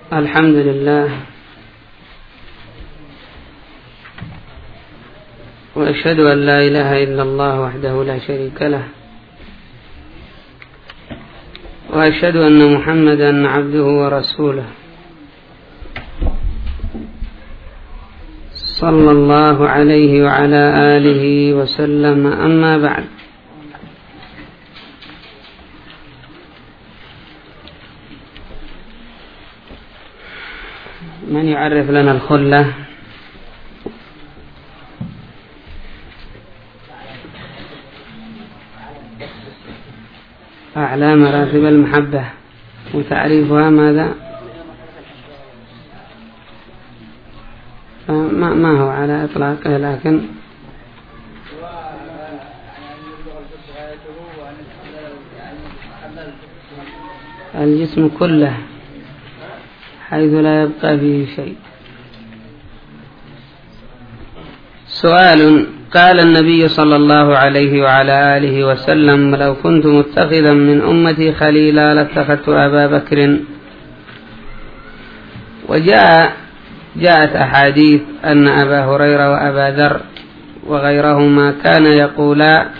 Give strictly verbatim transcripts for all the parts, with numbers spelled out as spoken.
الحمد لله وأشهد أن لا إله إلا الله وحده لا شريك له وأشهد أن محمدا عبده ورسوله صلى الله عليه وعلى آله وسلم. أما بعد، من يعرف لنا الخلة؟ أعلى مراتب المحبة وتعريفها ماذا؟ ما, ما هو على إطلاقه، لكن الجسم كله حيث لا يبقى فيه شيء. سؤال: قال النبي صلى الله عليه وعلى آله وسلم: لو كنت متخذا من أمتي خليلا لاتخذت أبا بكر. وجاء جاءت أحاديث أن أبا هريرة وأبا ذر وغيرهما كان يقولا: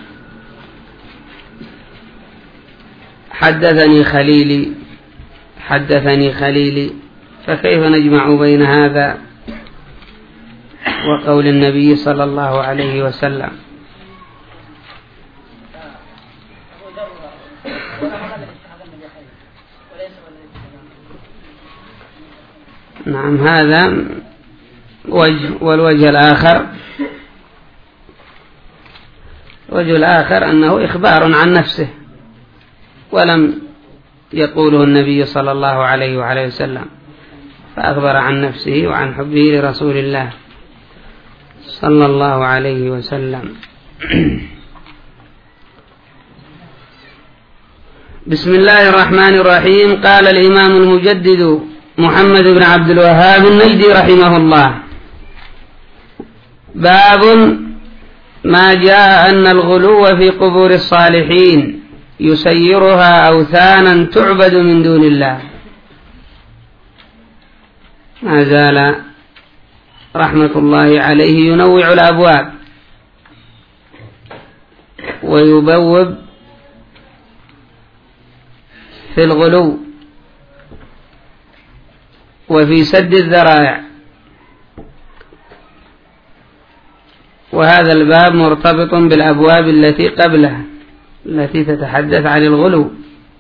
حدثني خليلي حدثني خليلي. فكيف نجمع بين هذا وقول النبي صلى الله عليه وسلم؟ نعم، هذا وجه. والوجه الآخر الوجه الآخر أنه إخبار عن نفسه، ولم يقوله النبي صلى الله عليه وعليه وسلم، فأخبر عن نفسه وعن حبه لرسول الله صلى الله عليه وسلم. بسم الله الرحمن الرحيم. قال الإمام المجدد محمد بن عبد الوهاب النجدي رحمه الله: باب ما جاء أن الغلو في قبور الصالحين يسيرها أوثانا تعبد من دون الله. ما زال رحمة الله عليه ينوع الأبواب ويبوب في الغلو وفي سد الذرائع، وهذا الباب مرتبط بالأبواب التي قبله التي تتحدث عن الغلو.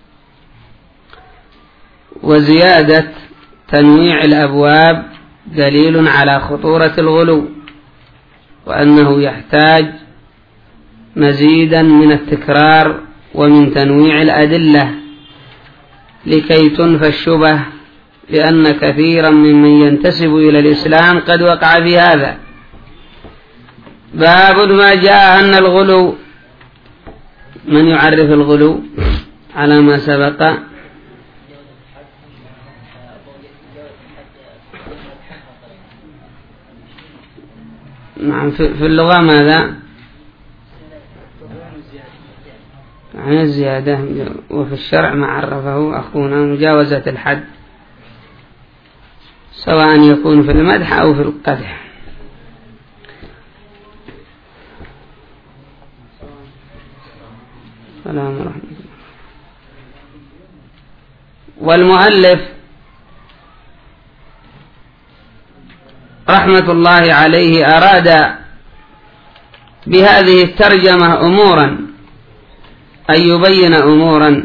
وزيادة تنويع الأبواب دليل على خطورة الغلو، وأنه يحتاج مزيدا من التكرار ومن تنويع الأدلة لكي تنفى الشبه، لأن كثيرا ممن ينتسب إلى الإسلام قد وقع في هذا. باب ما جاء أن الغلو. من يعرف الغلو على ما سبق؟ نعم، في اللغة ماذا؟ عن الزيادة. وفي الشرع ما عرفه أخونا مجاوزة الحد، سواء يكون في المدح أو في القدح. سلام ورحمة الله. والمؤلف رحمة الله عليه أراد بهذه الترجمة أمورا، أن يبين أمورا.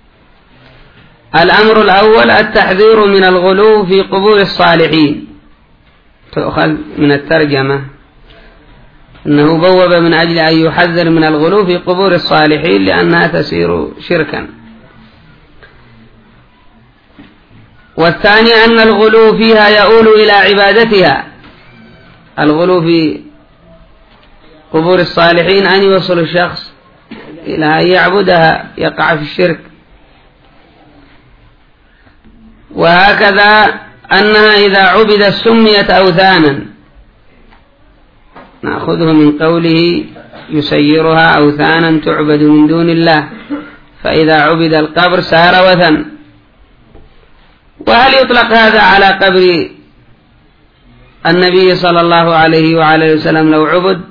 الأمر الأول التحذير من الغلو في قبور الصالحين. تؤخذ من الترجمة أنه بوب من أجل أن يحذر من الغلو في قبور الصالحين لأنها تسير شركا. والثاني أن الغلو فيها يؤول إلى عبادتها. الغلو في قبور الصالحين أن يوصل الشخص إلى أن يعبدها، يقع في الشرك. وهكذا أنها إذا عبدت سميت أوثانا، نأخذه من قوله يسيرها أوثانا تعبد من دون الله، فإذا عبد القبر سار وثن. وهل يطلق هذا على قبر النبي صلى الله عليه وعلى وسلم لو عبد؟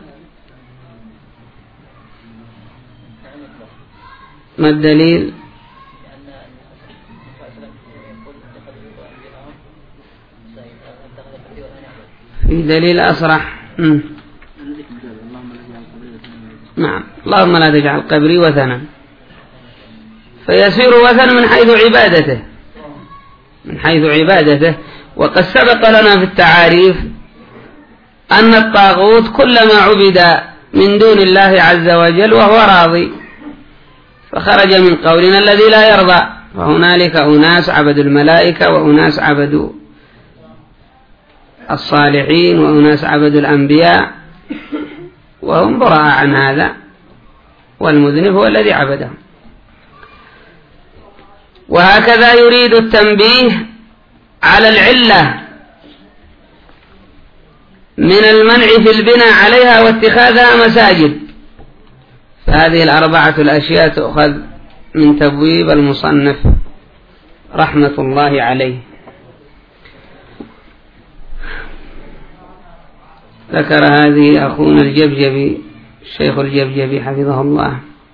ما الدليل؟ في دليل أصرح. م. نعم، اللهم لا تجعل قبري وثنا، فيصير وثن من حيث عبادته، من حيث عبادته. وقد سبق لنا في التعاريف أن الطاغوت كلما عبد من دون الله عز وجل وهو راضي، فخرج من قولنا الذي لا يرضى. فهنالك أناس عبدوا الملائكة، وأناس عبدوا الصالحين، وأناس عبدوا الأنبياء، وهم براء عن هذا، والمذنب هو الذي عبدهم. وهكذا يريد التنبيه على العلة من المنع في البناء عليها واتخاذها مساجد. فهذه الأربعة الأشياء تؤخذ من تبويب المصنف رحمة الله عليه. ذكر هذه أخونا الجبجبي، الشيخ الجبجبي حفظه الله،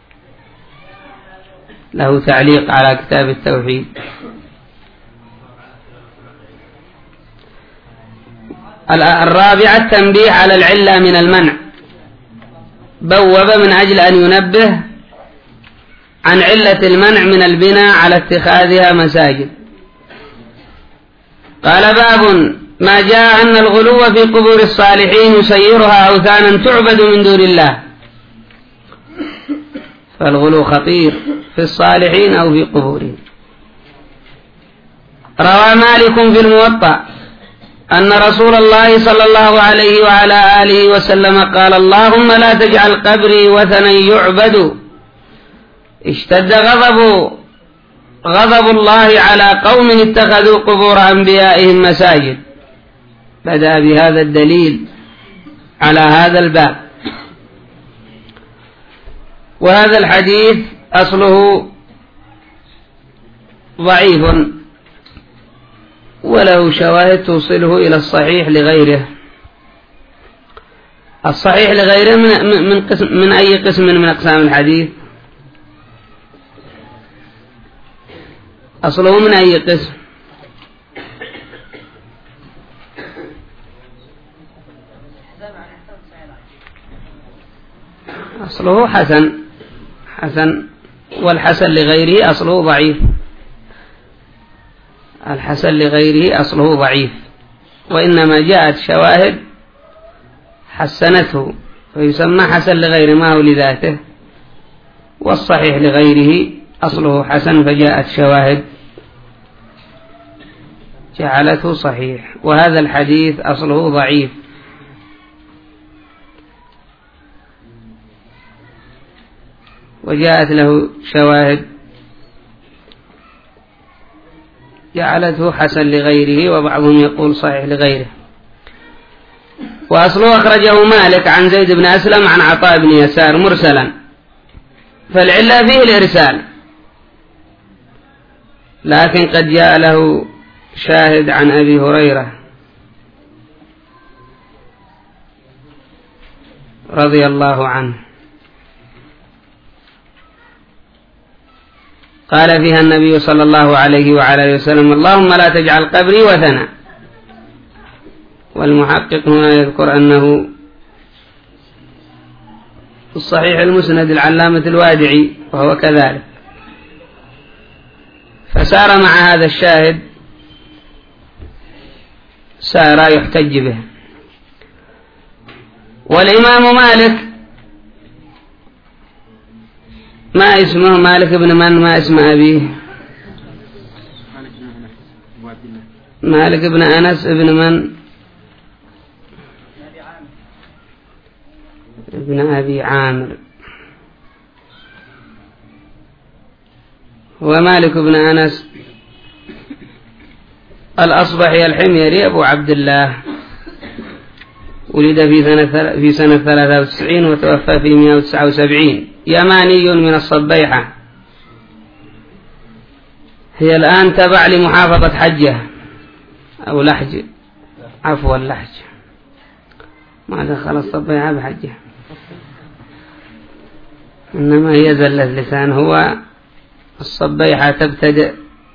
له تعليق على كتاب التوحيد. الرابعة التنبيه على العلة من المنع، بوب من أجل أن ينبه عن علة المنع من البناء على اتخاذها مساجد. قال: باب ما جاء أن الغلو في قبور الصالحين يسيرها أوثانا تعبد من دون الله. فالغلو خطير في الصالحين أو في قبورهم. روى مالك في الموطأ أن رسول الله صلى الله عليه وعلى آله وسلم قال: اللهم لا تجعل قبري وثنا يعبد. اشتد غضب غضب الله على قوم اتخذوا قبور أنبيائهم مساجد. بدأ بهذا الدليل على هذا الباب. وهذا الحديث أصله ضعيف، وله شواهد توصله إلى الصحيح لغيره. الصحيح لغيره من, من, قسم من أي قسم من أقسام الحديث؟ أصله من أي قسم؟ أصله حسن حسن والحسن لغيره أصله ضعيف. الحسن لغيره أصله ضعيف، وإنما جاءت شواهد حسنته فيسمى حسن لغيره ما هو لذاته. والصحيح لغيره أصله حسن فجاءت شواهد جعلته صحيح. وهذا الحديث أصله ضعيف، وجاءت له شواهد جعلته حسن لغيره، وبعضهم يقول صحيح لغيره. وأصله أخرجه مالك عن زيد بن أسلم عن عطاء بن يسار مرسلا، فالعلة فيه الإرسال، لكن قد جاء له شاهد عن أبي هريرة رضي الله عنه قال فيها النبي صلى الله عليه وعلى وسلم: اللهم لا تجعل قبري وثنا. والمحقق هنا يذكر أنه في الصحيح المسند العلامة الوادعي، وهو كذلك. فسار مع هذا الشاهد، سار يحتج به. والإمام مالك، ما اسمه مالك بن من؟ ما اسم أبيه؟ مالك بن أنس بن من؟ ابن أبي عامر. ومالك بن أنس الأصبحي الحميري أبو عبد الله، ولد في سنة في سنة ثلاثة وتسعين وتوفى في مئة وتسعة وسبعين، يماني من الصبيحة. هي الآن تبع لمحافظة حجة أو لحج، عفوا اللحج، ما دخل الصبيحة بحجة، إنما هي زلة لسان. هو الصبيحة تبتدئ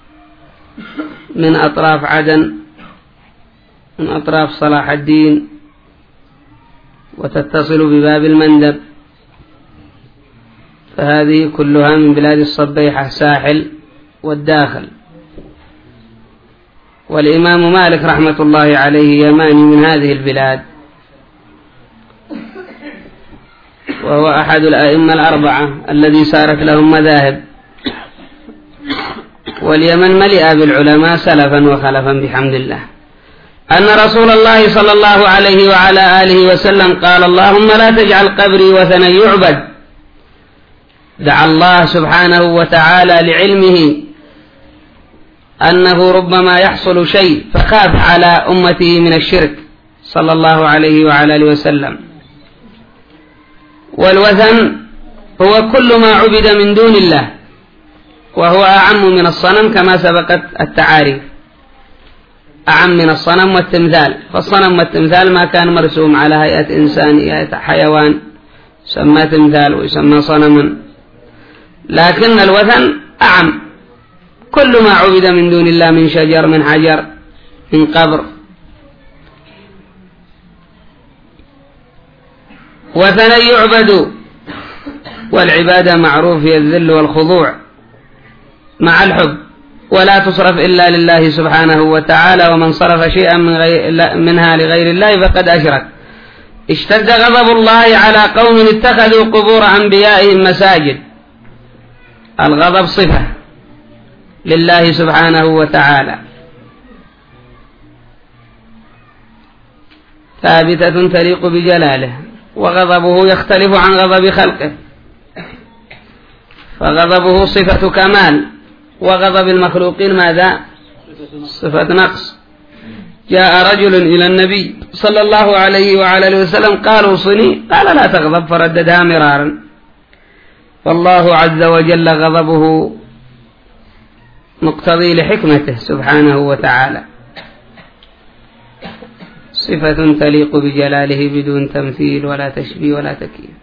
من أطراف عدن، من أطراف صلاح الدين، وتتصل بباب المندب، فهذه كلها من بلاد الصبيحة، ساحل والداخل. والإمام مالك رحمة الله عليه يماني من هذه البلاد، وهو أحد الأئمة الأربعة الذي سارت لهم مذاهب. واليمن ملئة بالعلماء سلفا وخلفا بحمد الله. أن رسول الله صلى الله عليه وعلى آله وسلم قال: اللهم لا تجعل قبري وثنا يعبد. دعا الله سبحانه وتعالى لعلمه أنه ربما يحصل شيء، فخاف على أمته من الشرك صلى الله عليه وعلى آله وسلم. والوثن هو كل ما عبد من دون الله، وهو أعم من الصنم كما سبقت التعاريف، أعم من الصنم والتمثال. فالصنم والتمثال ما كان مرسوم على هيئة إنسان، هيئة حيوان، يسمى تمثال ويسمى صنما. لكن الوثن أعم، كل ما عبد من دون الله، من شجر، من حجر، من قبر. وثنا يعبد، والعبادة معروف هي الذل والخضوع مع الحب، ولا تصرف إلا لله سبحانه وتعالى. ومن صرف شيئا من غير منها لغير الله فقد أشرك. اشتد غضب الله على قوم اتخذوا قبور أنبيائهم مساجد. الغضب صفة لله سبحانه وتعالى ثابتة تليق بجلاله، وغضبه يختلف عن غضب خلقه، فغضبه صفة كمال، وغضب المخلوقين ماذا؟ صفة نقص. جاء رجل إلى النبي صلى الله عليه وعلى آله وسلم قال: اوصني، قال: لا تغضب، فرددها مرارا. والله عز وجل غضبه مقتضي لحكمته سبحانه وتعالى، صفة تليق بجلاله بدون تمثيل ولا تشبيه ولا تكييف.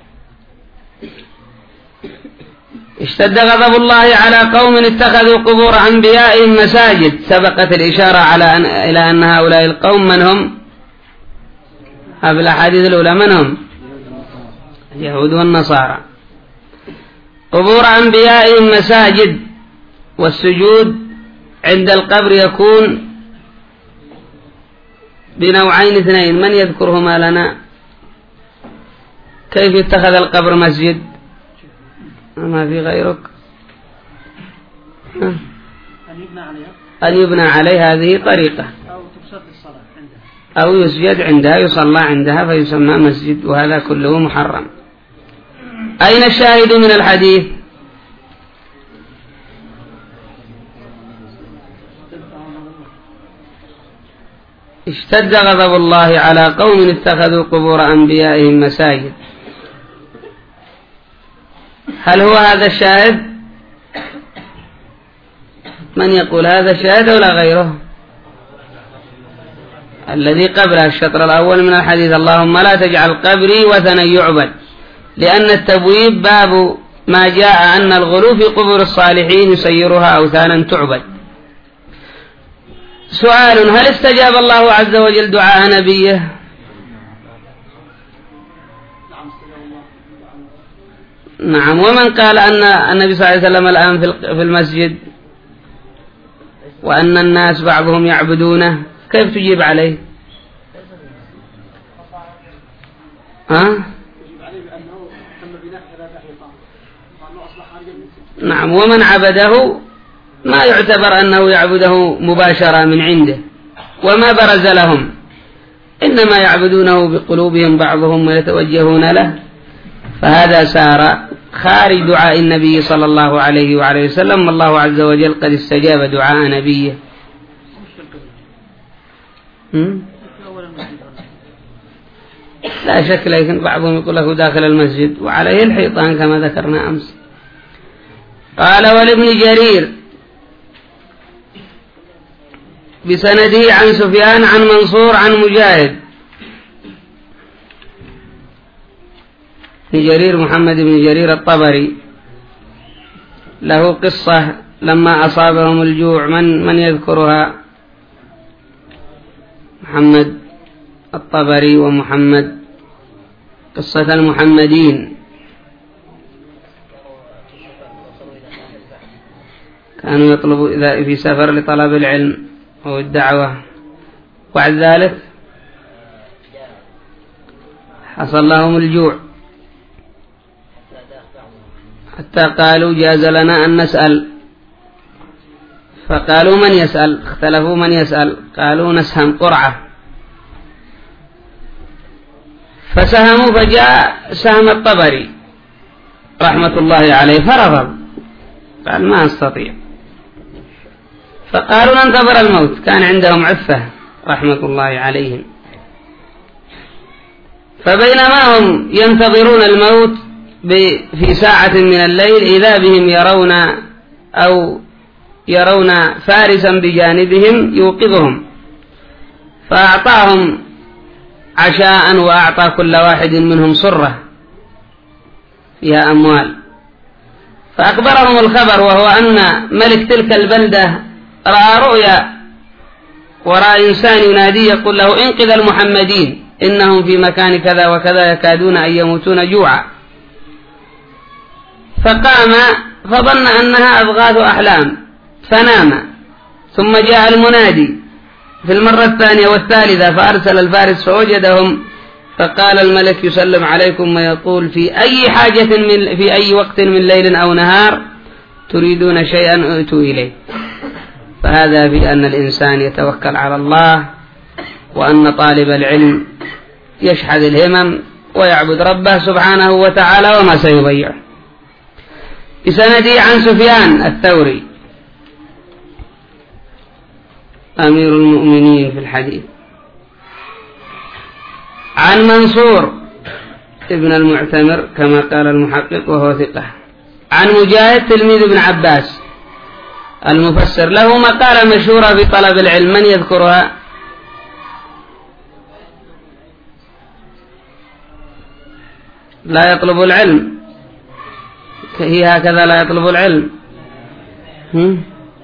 اشتد غضب الله على قوم اتخذوا قبور أنبيائهم مساجد. سبقت الإشارة على أن إلى أن هؤلاء القوم من هم؟ قبل الأحاديث الأولى من هم؟ اليهود والنصارى. قبور أنبيائهم مساجد، والسجود عند القبر يكون بنوعين اثنين، من يذكرهما لنا؟ كيف اتخذ القبر مسجد؟ ما في غيرك؟ أن يبنى عليها، أن يبنى عليها، هذه طريقة، أو تقصد الصلاة عندها، أو يسجد عندها، يصلى عندها، فيسمى مسجد، وهذا كله محرم. أين الشاهد من الحديث؟ اشتد غضب الله على قوم اتخذوا قبور أنبيائهم مساجد. هل هو هذا الشاهد؟ من يقول هذا الشاهد ولا غيره؟ الذي قبله الشطر الأول من الحديث: اللهم لا تجعل قبري وثنا يعبد. لأن التبويب باب ما جاء أن الغلو في قبور الصالحين يسيرها أوثانا تعبد. سؤال: هل استجاب الله عز وجل دعاء نبيه؟ نعم. ومن قال أن النبي صلى الله عليه وسلم الآن في المسجد وأن الناس بعضهم يعبدونه، كيف تجيب عليه؟ ها؟ نعم. ومن عبده ما يعتبر أنه يعبده مباشرة من عنده، وما برز لهم، إنما يعبدونه بقلوبهم بعضهم ويتوجهون له، فهذا سار خارج دعاء النبي صلى الله عليه وعليه وسلم. والله عز وجل قد استجاب دعاء نبيه. لا شك، لكن بعضهم يقول له داخل المسجد وعليه الحيطان كما ذكرنا أمس. قال: ولابن جرير بسنده عن سفيان عن منصور عن مجاهد بن جرير محمد بن جرير الطبري له قصة لما أصابهم الجوع، من من يذكرها؟ محمد الطبري ومحمد، قصة المحمدين. كانوا يطلبوا إذا في سفر لطلب العلم أو الدعوة، وبعد ذلك حصل لهم الجوع حتى قالوا جاز لنا أن نسأل، فقالوا من يسأل؟ اختلفوا من يسأل، قالوا نسهم قرعة، فسهموا فجاء سهم الطبري رحمة الله عليه فرفض، قال ما أستطيع، فقالوا ننتظر الموت، كان عندهم عفة رحمة الله عليهم. فبينما هم ينتظرون الموت في ساعة من الليل إذا بهم يرون أو يرون فارسا بجانبهم يوقظهم، فأعطاهم عشاء وأعطى كل واحد منهم صرة فيها أموال، فأخبرهم الخبر وهو أن ملك تلك البلدة رأى رؤيا ورأى إنسان ينادي يقول له انقذ المحمدين إنهم في مكان كذا وكذا يكادون أن يموتون جوعا، فقام فظن أنها أضغاث أحلام فنام، ثم جاء المنادي في المرة الثانية والثالثة فأرسل الفارس فوجدهم، فقال الملك يسلم عليكم ويقول في أي حاجة من في أي وقت من ليل أو نهار تريدون شيئا ائتوا إليه. فهذا في أن الإنسان يتوكل على الله، وأن طالب العلم يشحذ الهمم ويعبد ربه سبحانه وتعالى وما سيضيعه. بسندي عن سفيان الثوري أمير المؤمنين في الحديث، عن منصور ابن المعتمر كما قال المحقق وهو ثقة، عن مجاهد تلميذ ابن عباس المفسر، له مقالة مشهورة في طلب العلم، من يذكرها؟ لا يطلب العلم، هي هكذا لا يطلب العلم. هم؟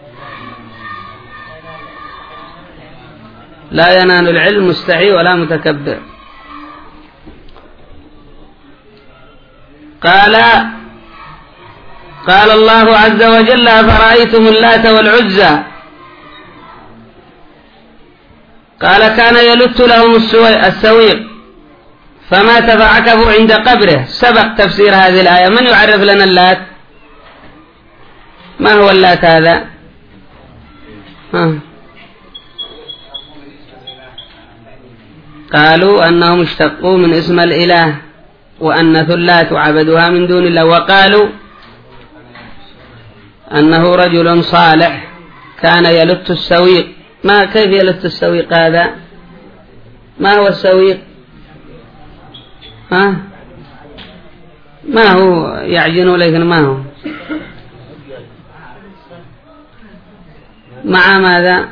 لا ينال العلم مستحي ولا متكبر. قال قال الله عز وجل أفرأيتم اللات والعزى، قال كان يلت لهم السويق فمات فعكفوا عند قبره. سبق تفسير هذه الآية، من يعرف لنا اللات؟ ما هو اللات هذا؟ ها. قالوا أنهم اشتقوا من اسم الإله وأن ثلات عبدوها من دون الله، وقالوا أنه رجل صالح كان يلت السويق. ما كيف يلت السويق هذا؟ ما هو السويق؟ ها؟ ما هو يعجن لكن ما هو مع ماذا؟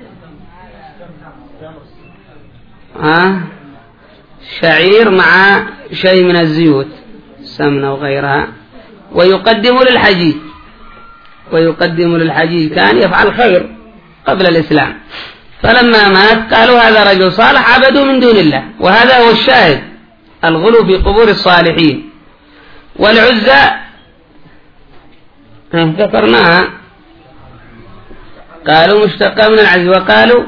ها؟ شعير مع شيء من الزيوت سمنة وغيرها، ويقدم للحجيج ويقدم للحجيج كان يفعل خير قبل الإسلام، فلما مات قالوا هذا رجل صالح عبدوا من دون الله. وهذا هو الشاهد، الغلو في قبور الصالحين. والعزى ذكرناها، قالوا مشتقة من العز، وقالوا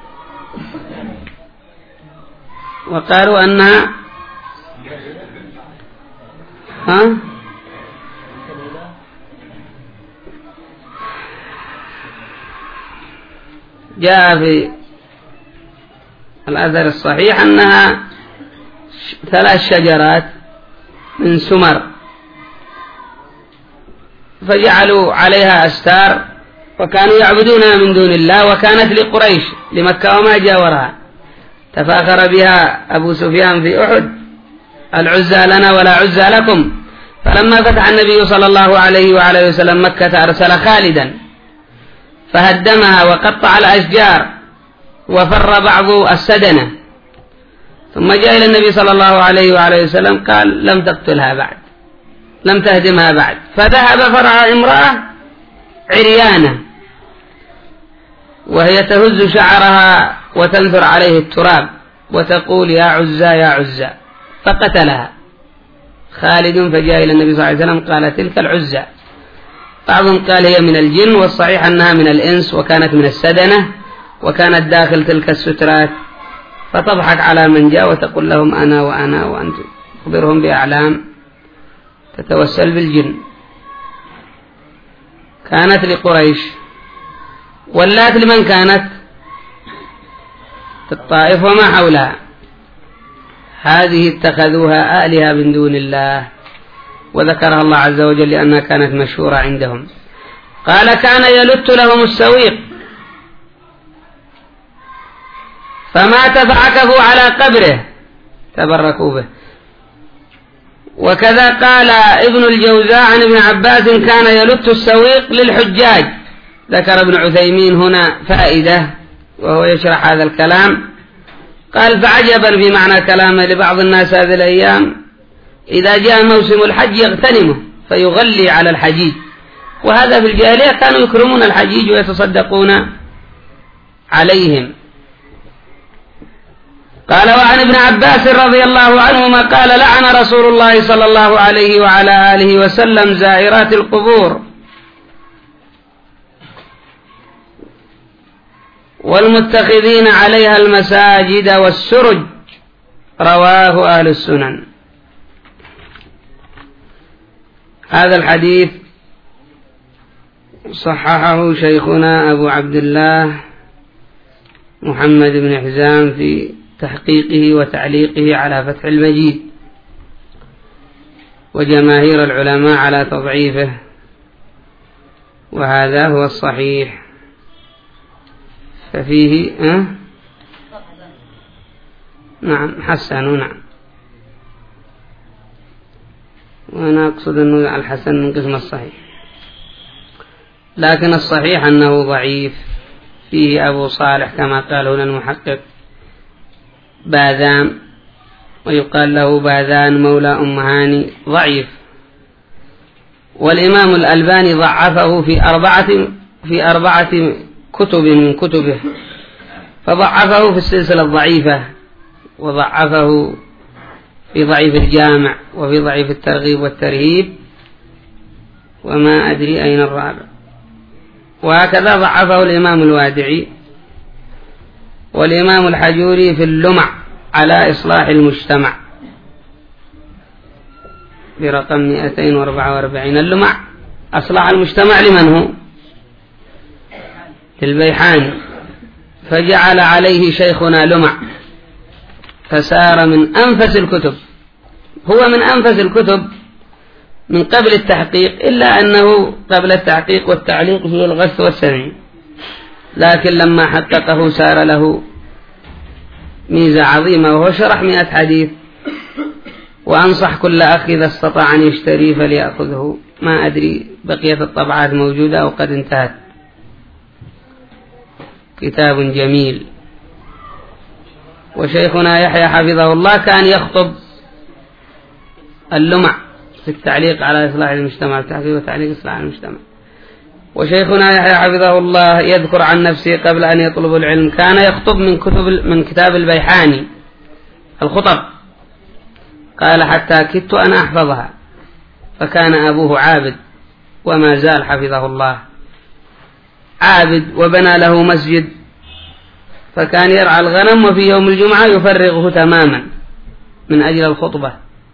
وقالوا أنها ها جاء في الأثر الصحيح أنها ثلاث شجرات من سمر، فجعلوا عليها أستار وكانوا يعبدونها من دون الله، وكانت لقريش لمكة وما جاورها، تفاخر بها أبو سفيان في أحد العزى لنا ولا عزى لكم. فلما فتح النبي صلى الله عليه وعلى وسلم مكة أرسل خالدا فهدمها وقطع الأشجار وفر بعض السدنة، ثم جاء إلى النبي صلى الله عليه وعليه وسلم قال لم تقتلها بعد، لم تهدمها بعد، فذهب فرع امرأة عريانة وهي تهز شعرها وتنثر عليه التراب وتقول يا عزى يا عزى، فقتلها خالد. فجاء إلى النبي صلى الله عليه وسلم قال تلك العزى. بعضهم قال هي من الجن، والصحيح أنها من الإنس وكانت من السدنة وكانت داخل تلك السترات، فتضحك على من جاء وتقول لهم أنا وأنا وأنتم، تخبرهم بأعلام تتوسل بالجن. كانت لقريش. واللات لمن كانت؟ الطائف وما حولها، هذه اتخذوها آلهة من دون الله، وذكرها الله عز وجل لأنها كانت مشهورة عندهم. قال كان يلت لهم السويق فمات فعكفوا على قبره تبركوا به. وكذا قال ابن الجوزاء عن ابن عباس كان يلت السويق للحجاج. ذكر ابن عثيمين هنا فائدة وهو يشرح هذا الكلام، قال فعجبا في معنى كلامه لبعض الناس هذه الأيام إذا جاء موسم الحج يغتنمه فيغلي على الحجيج، وهذا في الجاهلية كانوا يكرمون الحجيج ويتصدقون عليهم. قال وعن ابن عباس رضي الله عنهما قال لعن رسول الله صلى الله عليه وعلى آله وسلم زائرات القبور والمتخذين عليها المساجد والسرج. رواه أهل السنن. هذا الحديث صححه شيخنا أبو عبد الله محمد بن حزام في تحقيقه وتعليقه على فتح المجيد، وجماهير العلماء على تضعيفه، وهذا هو الصحيح. ففيه أه؟ نعم حسن، نعم، وأنا أقصد أنه الحسن من قسم الصحيح، لكن الصحيح أنه ضعيف. فيه أبو صالح كما قال هنا المحقق باذان، ويقال له باذان مولى أم هاني، ضعيف. والإمام الألباني ضعفه في أربعة في أربعة كتب من كتبه، فضعفه في السلسلة الضعيفة، وضعفه في ضعيف الجامع، وفي ضعيف الترغيب والترهيب، وما أدري أين الرابع. وهكذا ضعفه الإمام الوادعي والإمام الحجوري في اللمع على إصلاح المجتمع برقم مئتين وأربعة وأربعين. اللمع أصلاح المجتمع لمن هو؟ للبيحاني، فجعل عليه شيخنا لمع، فسار من أنفس الكتب، هو من أنفس الكتب من قبل التحقيق، إلا أنه قبل التحقيق والتعليق فيه الغث والسمع، لكن لما حققه سار له ميزة عظيمة، وهو شرح مئة حديث. وأنصح كل أخ إذا استطاع أن يشتري فليأخذه، ما أدري بقية الطبعات موجودة أو قد انتهت. كتاب جميل. وشيخنا يحيى حفظه الله كان يخطب اللمع في التعليق على إصلاح المجتمع، التحقيق وتعليق إصلاح المجتمع. وشيخنا يحيى حفظه الله يذكر عن نفسه قبل أن يطلب العلم كان يخطب من كتب من كتاب البيحاني الخطب، قال حتى كدت أن أحفظها، فكان أبوه عابد وما زال حفظه الله عابد، وبنى له مسجد، فكان يرعى الغنم وفي يوم الجمعة يفرغه تماما من أجل الخطبة.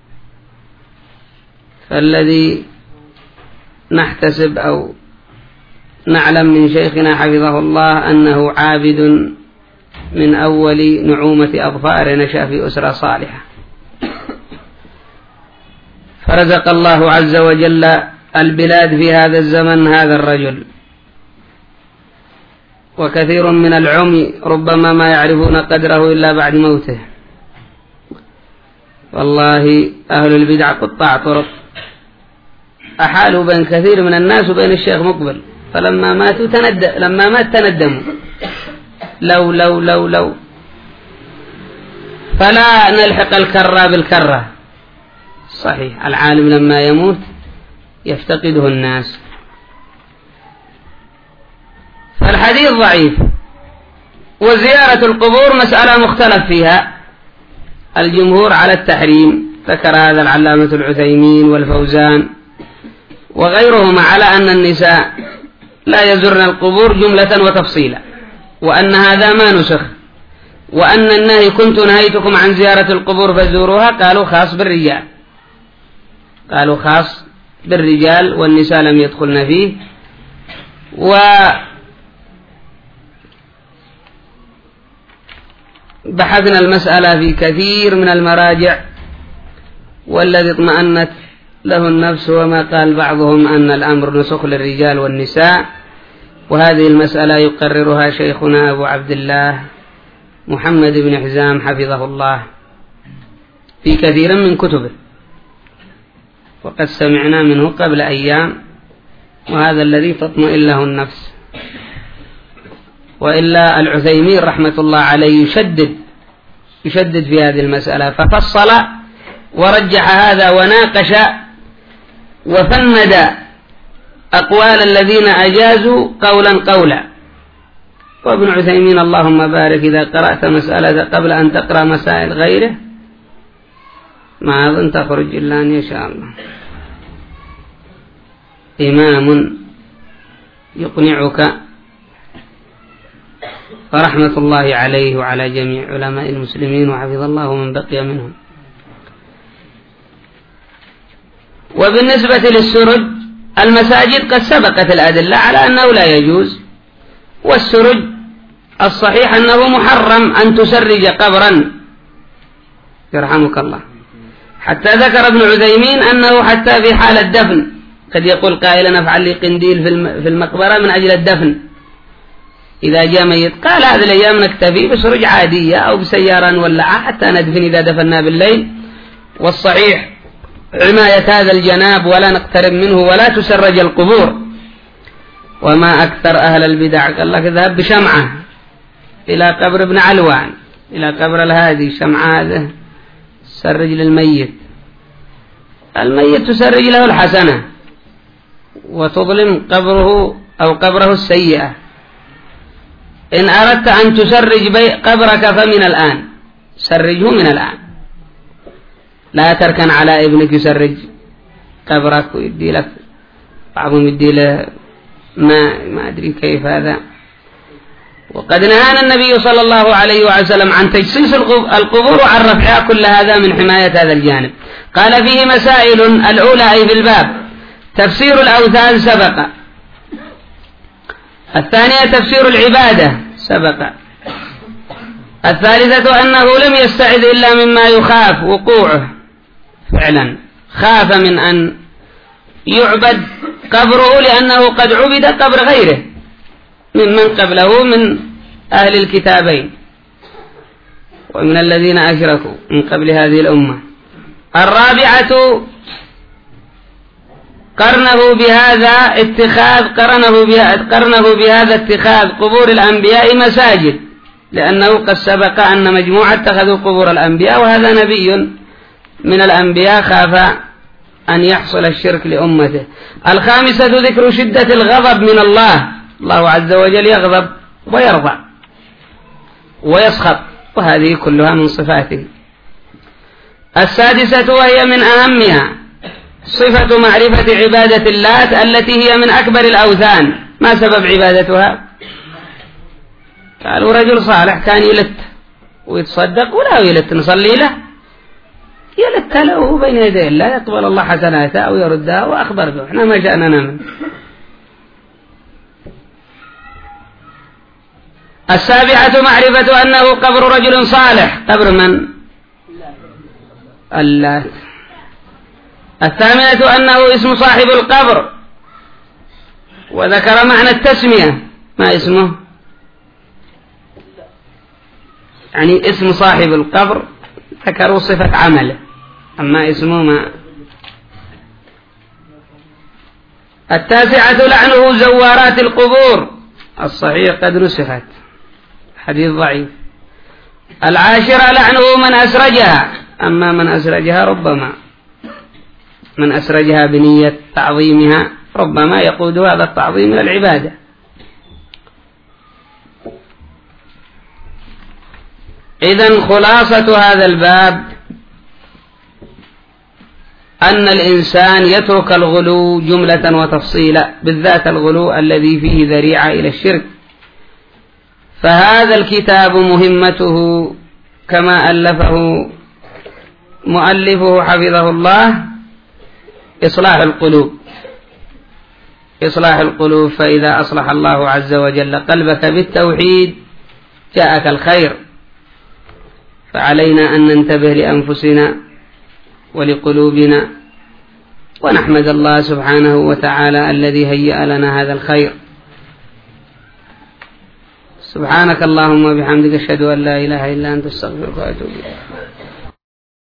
فالذي نحتسب أو نعلم من شيخنا حفظه الله أنه عابد من أول نعومة أظفار، نشأ في أسرة صالحة، فرزق الله عز وجل البلاد في هذا الزمن هذا الرجل. وكثير من العمي ربما ما يعرفون قدره إلا بعد موته. والله أهل البدع قطاع طرق، أحالوا بين كثير من الناس وبين الشيخ مقبل، فلما ماتوا تندم، لما مات تندموا، لو لو لو لو فلا نلحق الكرة بالكرة. صحيح العالم لما يموت يفتقده الناس. فالحديث ضعيف. وزيارة القبور مسألة مختلف فيها، الجمهور على التحريم، ذكر هذا العلامة العثيمين والفوزان وغيرهما على أن النساء لا يزرن القبور جملة وتفصيلا، وأن هذا ما نسخ، وأن النهي كنت نهيتكم عن زيارة القبور فزوروها، قالوا خاص بالرجال، قالوا خاص بالرجال والنساء لم يدخلن فيه. وبحثنا المسألة في كثير من المراجع، والذي اطمأنت له النفس وما قال بعضهم أن الأمر نسخ للرجال والنساء. وهذه المسألة يقررها شيخنا أبو عبد الله محمد بن حزام حفظه الله في كثير من كتبه، وقد سمعنا منه قبل أيام، وهذا الذي تطمئن له النفس. وإلا العثيمين رحمة الله عليه يشدد يشدد في هذه المسألة، ففصل ورجح هذا وناقش وفند أقوال الذين أجازوا قولا قولا. وابن عثيمين اللهم بارك إذا قرأت مسألة قبل أن تقرأ مسائل غيره ما أظن تخرج إلا أن يشاء الله. إمام يقنعك، فرحمة الله عليه وعلى جميع علماء المسلمين وحفظ الله من بقي منهم. وبالنسبة للسرج المساجد قد سبقت الأدلة على أنه لا يجوز، والسرج الصحيح أنه محرم أن تسرج قبرا يرحمك الله، حتى ذكر ابن عثيمين أنه حتى في حال الدفن قد يقول قائلا افعل لي قنديل في المقبرة من أجل الدفن إذا جاء ميت، قال هذه الأيام نكتفي بسرج عادية أو بسيارة نولعها حتى ندفن إذا دفنا بالليل، والصحيح حماية هذا الجناب ولا نقترب منه ولا تسرج القبور. وما أكثر أهل البدع قال لك ذهب بشمعة إلى قبر ابن علوان، إلى قبر الهادي، شمعة هذا سرج للميت، الميت تسرج له الحسنة وتظلم قبره أو قبره السيئة. إن أردت أن تسرج قبرك فمن الآن، سرجه من الآن، لا تركن على ابنك يسرج قبرك ويدي لك، بعضهم يدي له ما ما أدري كيف هذا. وقد نهانا النبي صلى الله عليه وسلم عن تجسيس القبور وعن رفعها، كل هذا من حماية هذا الجانب. قال فيه مسائل، الأولى أي في الباب تفسير الأوثان سبق، الثانية تفسير العبادة سبق، الثالثة أنه لم يستعذ إلا مما يخاف وقوعه، فعلا خاف من أن يعبد قبره لأنه قد عبد قبر غيره ممن قبله من أهل الكتابين ومن الذين أشركوا من قبل هذه الأمة. الرابعة قرنه بهذا اتخاذ قرنه بهذا, قرنه بهذا اتخاذ قبور الأنبياء مساجد، لأنه قد سبق أن مجموعة اتخذوا قبور الأنبياء، وهذا نبي من الأنبياء خاف أن يحصل الشرك لأمته. الخامسة ذكر شدة الغضب من الله، الله عز وجل يغضب ويرضى ويسخط، وهذه كلها من صفاته. السادسة وهي من أهمها صفة معرفة عبادة اللات التي هي من أكبر الأوثان. ما سبب عبادتها؟ قالوا رجل صالح كان يلت ويتصدق ولا يلت، نصلي له، يلت له بين يديه الله، يقبل الله حسناته أو يردها، وأخبر به، احنا ما شأننا منه. السابعة معرفة أنه قبر رجل صالح، قبر من؟ اللات. الثامنة أنه اسم صاحب القبر، وذكر معنى التسمية، ما اسمه؟ يعني اسم صاحب القبر ذكروا صفة عمله، أما اسمه ما. التاسعة لعنه زوارات القبور، الصحيح قد نسخت حديث ضعيف. العاشرة لعنه من أسرجها، أما من أسرجها ربما من أسرجها بنية تعظيمها ربما يقود هذا التعظيم إلى العبادة. إذن خلاصة هذا الباب أن الإنسان يترك الغلو جملة وتفصيلا، بالذات الغلو الذي فيه ذريعة إلى الشرك. فهذا الكتاب مهمته كما ألفه مؤلفه حفظه الله إصلاح القلوب، إصلاح القلوب. فإذا أصلح الله عز وجل قلبك بالتوحيد جاءك الخير. فعلينا أن ننتبه لأنفسنا ولقلوبنا، ونحمد الله سبحانه وتعالى الذي هيأ لنا هذا الخير. سبحانك اللهم وبحمدك أشهد أن لا إله إلا أنت، استغفرك وأتوب إليك.